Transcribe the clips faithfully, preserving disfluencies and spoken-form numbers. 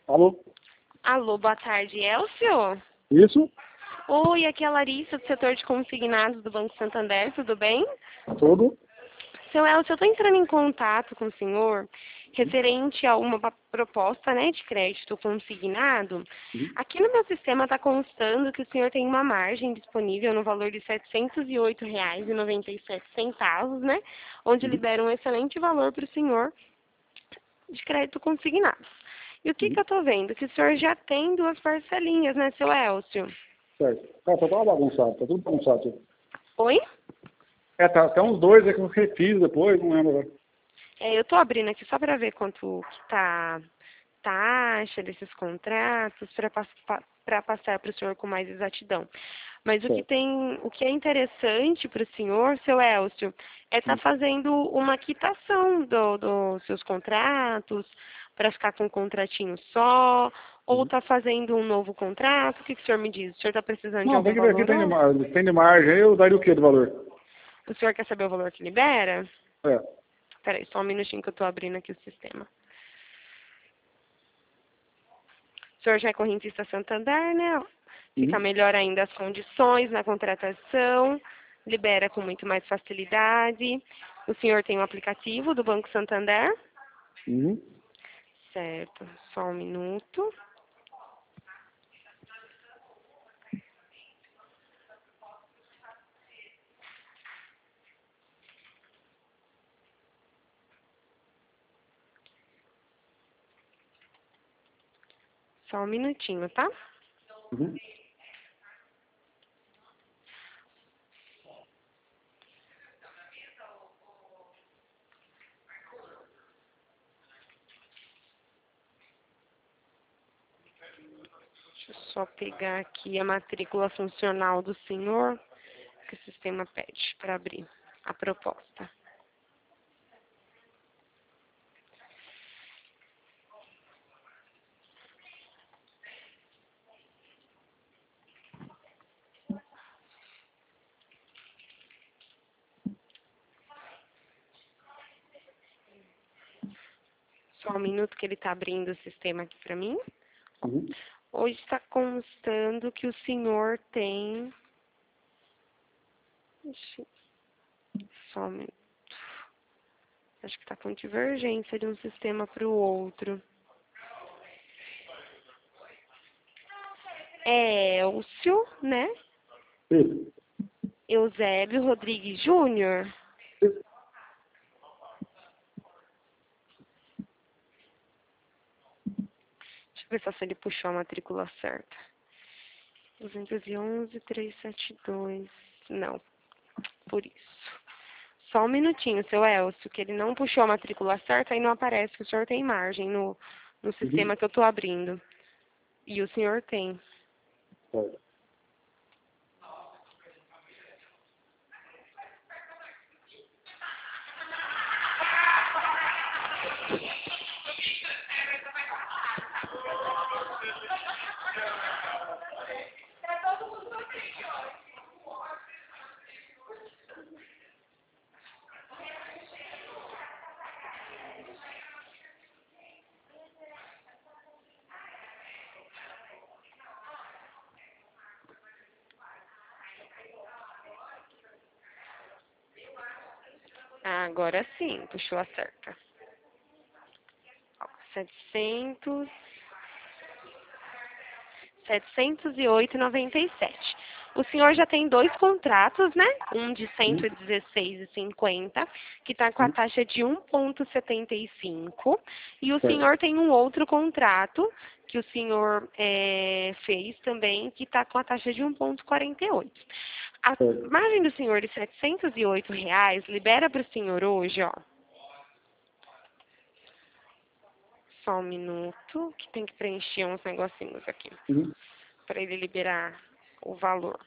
Alô? Alô, boa tarde, Elcio? Isso? Oi, aqui é a Larissa, do setor de consignados do Banco Santander, tudo bem? Tudo? Seu Elcio, eu estou entrando em contato com o senhor referente a uma pa- proposta, né, de crédito consignado. Uhum. Aqui no meu sistema está constando que o senhor tem uma margem disponível no valor de setecentos e oito reais e noventa e sete centavos, né, onde Uhum. libera um excelente valor para o senhor de crédito consignado. E o que, que Uhum. eu estou vendo? Que o senhor já tem duas parcelinhas, né, seu Elcio? Certo. Cara, tá tudo bagunçado, tá tudo bagunçado. Oi? É, tá até uns dois aí que eu refiz depois, não lembro agora. É, eu estou abrindo aqui só para ver quanto que tá taxa desses contratos para passar para o senhor com mais exatidão. Mas o que Certo. tem, o que é interessante para o senhor, seu Elcio, é estar Uhum. fazendo uma quitação do- dos seus contratos para ficar com um contratinho só, ou Uhum. está fazendo um novo contrato. O que, que o senhor me diz? O senhor está precisando de Não, algum tem que ver aqui, valor? tem de, Ou mar... tem de margem aí, eu daria o que do valor? o senhor quer saber o valor que libera? É. Peraí, só um minutinho que eu estou abrindo aqui o sistema. O senhor já é correntista Santander, né? Fica Uhum. melhor ainda as condições na contratação, libera com muito mais facilidade. O senhor tem um aplicativo do Banco Santander? Uhum. Certo, só um minuto. Só um minutinho, tá? Uhum. Deixa eu só pegar aqui a matrícula funcional do senhor, que o sistema pede para abrir a proposta. Só um minuto que ele está abrindo o sistema aqui para mim. Uhum. Hoje está constando que o senhor tem... Ixi, só um minuto. Acho que está com divergência de um sistema para o outro. É Elcio, né? Isso. Eusébio Rodrigues Júnior. Isso. Deixa eu ver só se ele puxou a matrícula certa. duzentos e onze, trezentos e setenta e dois. Não, por isso. Só um minutinho, seu Elcio, que ele não puxou a matrícula certa e não aparece que o senhor tem margem no, no Uhum. sistema que eu estou abrindo. E o senhor tem. Certo. Ah, agora sim, puxou a certa. Ó, setecentos, setecentos e oito e noventa e sete. O senhor já tem dois contratos, né? Um de Uhum. cento e dezesseis e cinquenta, que está com a Uhum. taxa de um vírgula setenta e cinco. E o Certo. senhor tem um outro contrato que o senhor eh, fez também, que está com a taxa de um vírgula quarenta e oito. A Certo. margem do senhor de setecentos e oito reais libera para o senhor hoje, ó. Só um minuto, que tem que preencher uns negocinhos aqui, Uhum. para ele liberar o valor.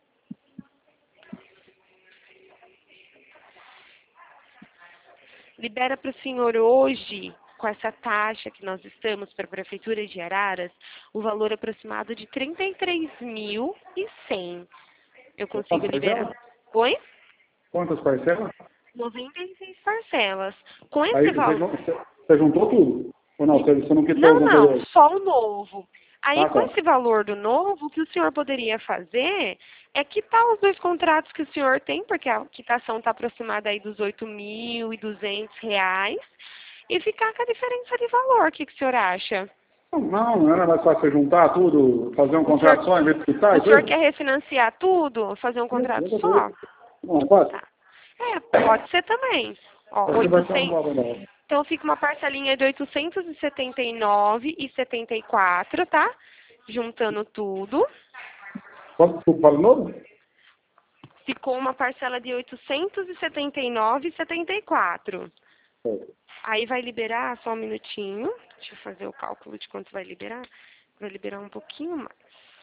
Libera para o senhor hoje, com essa taxa que nós estamos para a Prefeitura de Araras, o valor aproximado de trinta e três mil e cem. Eu consigo Quantas liberar. parcelas? Oi? Quantas parcelas? noventa e seis parcelas. Com Aí esse você, valor. jun- você você juntou tudo. Ou não, você não quitou Não, os não, anteriores? só o novo. Aí, Ah, com tá. esse valor do novo, o que o senhor poderia fazer é quitar os dois contratos que o senhor tem, porque a quitação está aproximada aí dos oito mil e duzentos reais, e ficar com a diferença de valor. O que, que o senhor acha? Não, não era mais fácil você juntar tudo, fazer um O senhor, contrato só em vez de quitar o e senhor tudo? quer refinanciar tudo? Fazer um contrato só? Não, é fácil? Tá. É, pode ser também. Ó, Você vai ter um oitocentos. valor novo. Então fica uma parcelinha de oitocentos e setenta e nove reais e setenta e quatro, tá? Juntando tudo. Quanto tu fala de novo? Ficou uma parcela de oitocentos e setenta e nove reais e setenta e quatro. Aí vai liberar, só um minutinho. Deixa eu fazer o cálculo de quanto vai liberar. Vai liberar um pouquinho mais.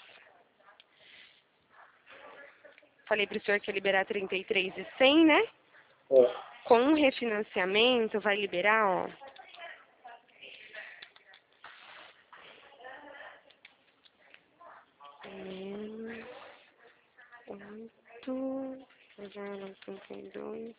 Falei para o senhor que ia liberar trinta e três mil e cem, né? É. Com um refinanciamento, vai liberar, ó. Menos oito, trinta e dois.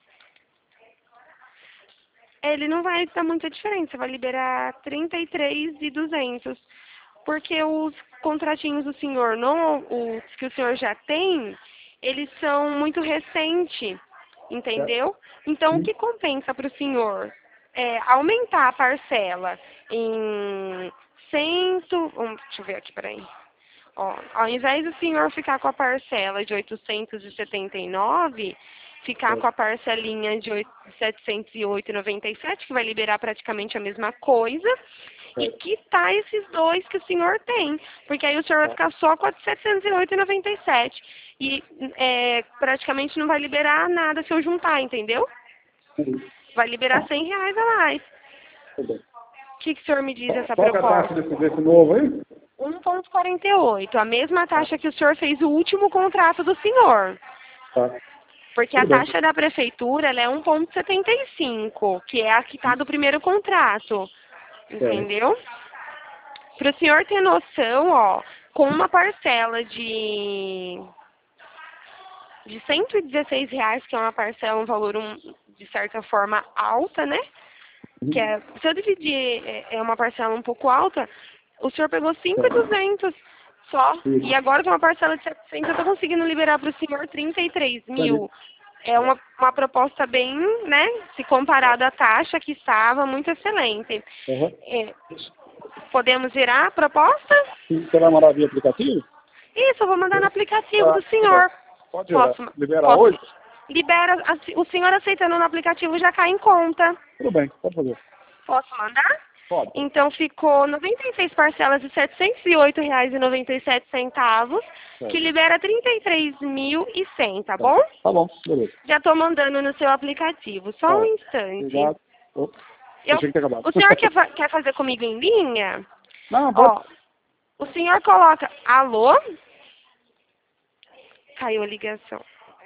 Ele não vai dar muita diferença, vai liberar trinta e três mil e duzentos. Porque os contratinhos do senhor, não os que o senhor já tem, eles são muito recentes, entendeu? Então, o que compensa para o senhor é aumentar a parcela em cento... hum, Deixa eu ver aqui, peraí. Ó, ao invés do senhor ficar com a parcela de oitocentos e setenta e nove, ficar com a parcelinha de setecentos e oito reais e noventa e sete, que vai liberar praticamente a mesma coisa, e quitar esses dois que o senhor tem, porque aí o senhor vai ficar só com a de setecentos e oito reais e noventa e sete. E é, praticamente não vai liberar nada se eu juntar, entendeu? Vai liberar cem reais a mais. O que, que o senhor me diz dessa Qual que é a taxa proposta? desse, desse novo aí? um vírgula quarenta e oito, a mesma taxa que o senhor fez o último contrato do senhor. Tá. Porque a Tudo bem. taxa da prefeitura ela é um vírgula setenta e cinco, que é a que está do primeiro contrato. Entendeu? Para o senhor ter noção, ó, com uma parcela de, de cento e dezesseis reais, que é uma parcela, um valor um, de certa forma alta, né? Que é, se eu dividir é, é uma parcela um pouco alta, o senhor pegou cinco mil e duzentos só. E agora com uma parcela de setecentos, eu estou conseguindo liberar para o senhor trinta e três mil. É uma, uma proposta bem, né, se comparado à taxa que estava, muito excelente. Uhum. É, podemos virar a proposta? Você vai mandar via aplicativo? Isso, eu vou mandar no aplicativo Tá, do senhor. Pode Posso, liberar posso, hoje? libera, assim, o senhor aceitando no aplicativo já cai em conta. Tudo bem, pode fazer. Posso mandar? Pode. Então ficou noventa e seis parcelas de setecentos e oito reais e noventa e sete centavos, que libera trinta e três mil e cem, tá bom? Tá bom, beleza. Já estou mandando no seu aplicativo. Só um instante. Obrigado. Opa, Eu, achei que tinha acabado. o senhor quer, fa- quer fazer comigo em linha? Não, pode. Ó, o senhor coloca alô? Caiu a ligação.